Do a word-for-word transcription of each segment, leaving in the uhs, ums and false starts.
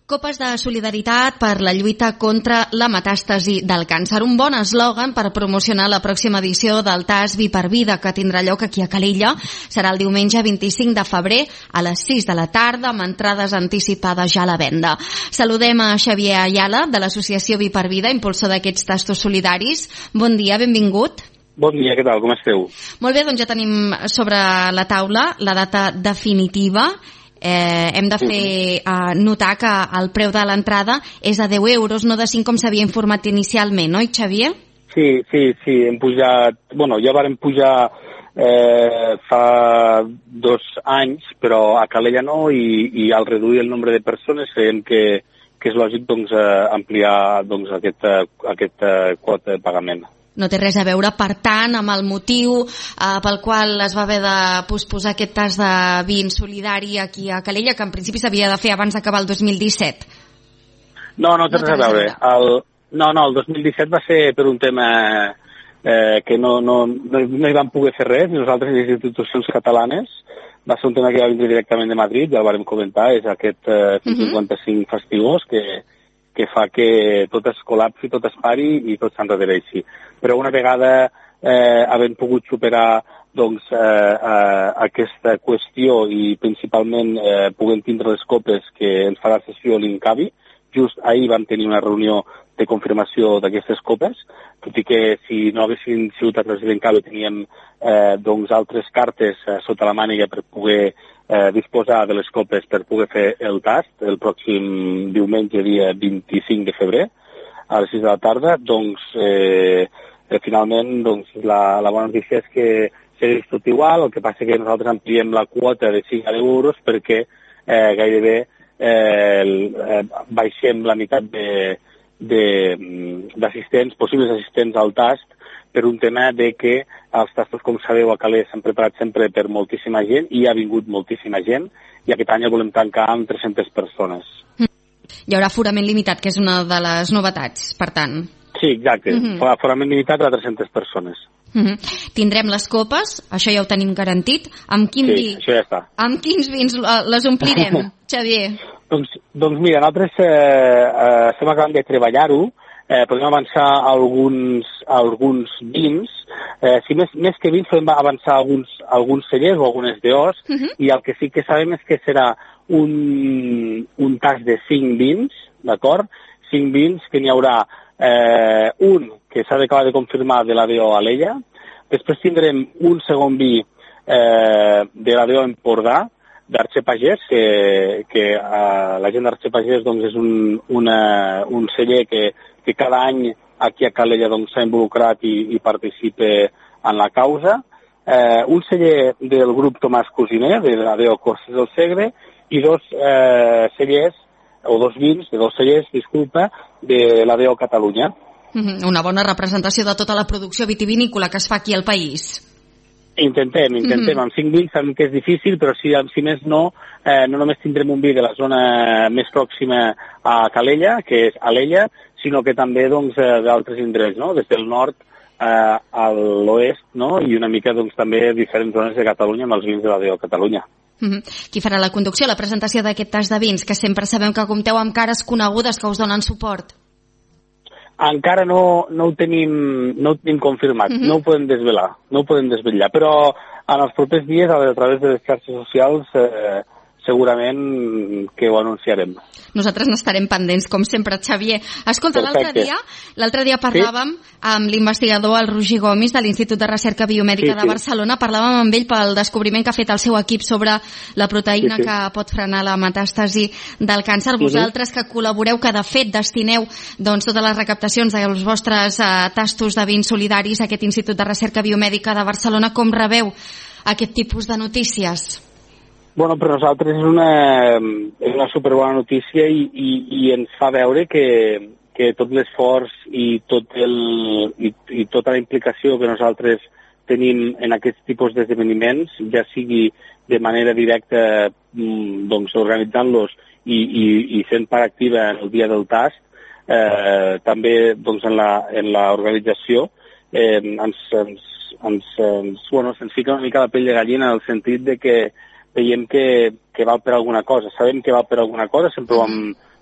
Copes de solidaritat per la lluita contra la metàstasi del càncer. Un bon eslògan per promocionar la pròxima edició del T A S Vi per Vida, que tindrà lloc aquí a Calella. Serà el diumenge vint-i-cinc de febrer a les sis de la tarda, amb entrades anticipades ja a la venda. Saludem a Xavier Ayala, de l'associació Vi per Vida, impulsor d'aquests tastos solidaris. Bon dia, benvingut. Bon dia, què tal, com esteu? Molt bé, doncs ja tenim sobre la taula la data definitiva. Eh, hem de fer eh, notar que el preu de l'entrada és a deu euros, no de cinc com s'havia informat inicialment, oi, Xavier? Sí, sí, sí, hem pujat... Bueno, ja vàrem pujar eh, fa dos anys, però a Calella no, i, i al reduir el nombre de persones creiem que, que és lògic doncs, eh, ampliar doncs, aquest, aquest eh, quota de pagament. No té res a veure, per tant, amb el motiu eh, pel qual es va haver de posposar aquest tas de vin solidari aquí a Calella, que en principi s'havia de fer abans d'acabar el dos mil disset. No, no té no res a veure. El, no, no, el dos mil disset va ser per un tema eh, que no, no, no, no hi vam poder fer res, nosaltres les institucions catalanes. Va ser un tema que va vindre directament de Madrid, ja el vàrem comentar, és aquest eh, cent cinquanta-cinc uh-huh. fastigós que... que fa que tot es col·lapsi, tot es pari i tot s'enredereixi. Però una vegada eh, havent pogut superar doncs, eh, eh, aquesta qüestió i principalment eh, puguem tindre les copes que ens farà sessió l'Incavi, just ahir vam tenir una reunió de confirmació d'aquestes copes, tot i que si no haguessin sigut a través de l'Incavi teníem eh, doncs, altres cartes eh, sota la màniga per poder Eh, disposar de les copes per poder fer el tast el pròxim diumenge, dia vint-i-cinc de febrer, a les sis de la tarda. Doncs, eh, eh, finalment, doncs, la, la bona notícia és que segueix tot igual, el que passa que nosaltres ampliem la quota de cinc a deu euros perquè eh, gairebé eh, el, eh, baixem la meitat d'assistents, possibles assistents al tast, per un tema de que els tastos, com sabeu, a Calella s'han preparat sempre per moltíssima gent i ha vingut moltíssima gent i aquest any el volem tancar amb tres-centes persones. Hi haurà aforament limitat, que és una de les novetats, per tant. Sí, exacte. Uh-huh. Aforament limitat a tres-centes persones. Uh-huh. Tindrem les copes, això ja ho tenim garantit. Amb quin sí, vi? Això ja està. Amb quins vins les omplirem, Xavier? Doncs, doncs mira, nosaltres eh, eh, estem acabant de treballar-ho. Eh, podem avançar alguns, alguns vins, eh, si més, més que vins podem avançar alguns, alguns cellers o algunes deos, uh-huh. i el que sí que sabem és que serà un, un tas de cinc vins, d'acord? Cinc vins que n'hi haurà eh, un que s'ha d'acabar de confirmar de la D O Alella, després tindrem un segon vi eh, de la D O Empordà, d'Arxer Pagès, que, que eh, la gent d'Arxer Pagès doncs, és un, una, un celler que que cada any aquí a Calella doncs, s'ha involucrat i, i participa en la causa. Eh, un celler del grup Tomàs Cosiner, de la D O Corses del Segre, i dos eh, cellers, o dos vins, de dos cellers, disculpa, de la D O Catalunya. Una bona representació de tota la producció vitivinícola que es fa aquí al país. Intentem, intentem. Mm-hmm. Amb cinc vins sabem que és difícil, però si, si més no, eh, no només tindrem un vi de la zona més pròxima a Calella, que és Alella, sinó que també doncs, d'altres indrets, no? Des del nord eh, a l'oest, no? I una mica doncs, també diferents zones de Catalunya amb els vins de la D O Catalunya. Mm-hmm. Qui farà la conducció, la presentació d'aquest tas de vins, que sempre sabem que compteu amb cares conegudes que us donen suport? Encara no, no, ho tenim, no ho tenim confirmat, mm-hmm. no ho podem desvelar, no ho podem desvetllar, però en els propers dies, a través de les xarxes socials, eh, segurament que ho anunciarem. Nosaltres n'estarem pendents, com sempre, Xavier. Escolta, l'altre dia, l'altre dia parlàvem sí? amb l'investigador, el Roger Gomis, de l'Institut de Recerca Biomèdica sí, sí. de Barcelona. Parlàvem amb ell pel descobriment que ha fet el seu equip sobre la proteïna sí, sí. que pot frenar la metàstasi del càncer. Vosaltres que col·laboreu, que de fet destineu doncs, totes les recaptacions dels vostres eh, tastos de vins solidaris a aquest Institut de Recerca Biomèdica de Barcelona, com rebeu aquest tipus de notícies? Bueno, per nosaltres és una, és una superbona notícia i, i, i ens fa veure que, que tot l'esforç i, tot el, i, i tota la implicació que nosaltres tenim en aquests tipus d'esdeveniments, ja sigui de manera directa doncs, organitzant-los i, i, i fent part activa en el dia del tast, eh, també doncs, en la, en la organització, eh, ens, ens, ens, ens, bueno, se'ns fica una mica la pell de gallina en el sentit de que veiem que, que val per alguna cosa. Sabem que val per alguna cosa, sempre ho hem, ho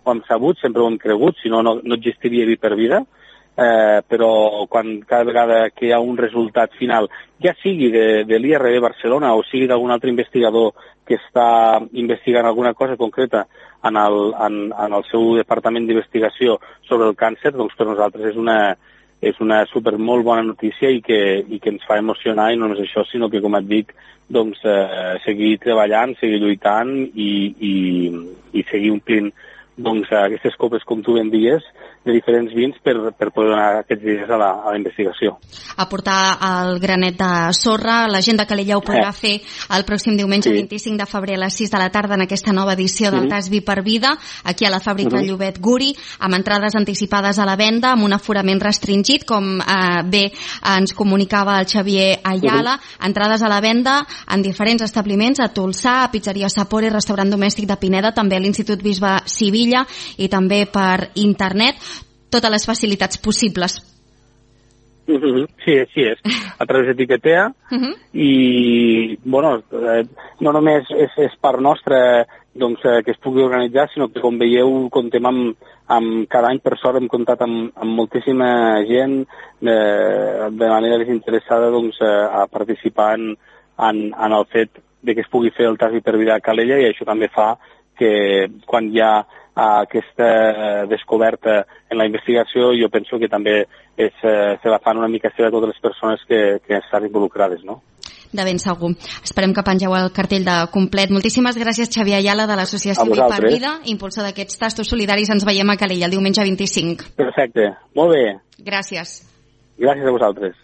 ho hem sabut, sempre ho hem cregut, si no, no, no existiria Vi per Vida, eh, però quan cada vegada que hi ha un resultat final, ja sigui de, de l'I R B Barcelona o sigui d'algun altre investigador que està investigant alguna cosa concreta en el, en, en el seu departament d'investigació sobre el càncer, doncs per nosaltres és una, és una super molt bona notícia i que, i que ens fa emocionar, i no només això, sinó que, com et dic, doncs, eh, seguir treballant, seguir lluitant i, i, i seguir omplint doncs, aquestes copes, com tu ben dies, de diferents vins per, per poder donar aquests dies a la, a la investigació. Aportar el granet de sorra. La gent de Calella ho podrà eh. fer el pròxim diumenge sí. vint-i-cinc de febrer a les sis de la tarda en aquesta nova edició del mm -hmm. Tas Vi per Vida, aquí a la fàbrica mm -hmm. Llobet Guri, amb entrades anticipades a la venda, amb un aforament restringit, com eh, bé ens comunicava el Xavier Ayala. Mm -hmm. Entrades a la venda en diferents establiments, a Tolsà, a Pizzeria Sapore, restaurant domèstic de Pineda, també a l'Institut Bisbe Sivilla, i també per internet, totes les facilitats possibles. Uh-huh. Sí, així és. A través d'Etiquetea uh-huh. i, bueno, eh, no només és, és part nostra doncs, eh, que es pugui organitzar, sinó que, com veieu, comptem amb, amb cada any, per sort, hem comptat amb, amb moltíssima gent eh, de manera desinteressada doncs, eh, a participar en, en, en el fet de que es pugui fer el Tas Vi per Vida a Calella, i això també fa que quan hi ha aquesta descoberta en la investigació, jo penso que també és, eh, se la fan una mica seva a totes les persones que, que estan involucrades, no? De ben segur. Esperem que pengeu el cartell de complet. Moltíssimes gràcies, Xavier Ayala, de l'Associació Vi per Vida, impulsor d'aquests tastos solidaris. Ens veiem a Calella el diumenge vint-i-cinc. Perfecte. Molt bé. Gràcies. Gràcies a vosaltres.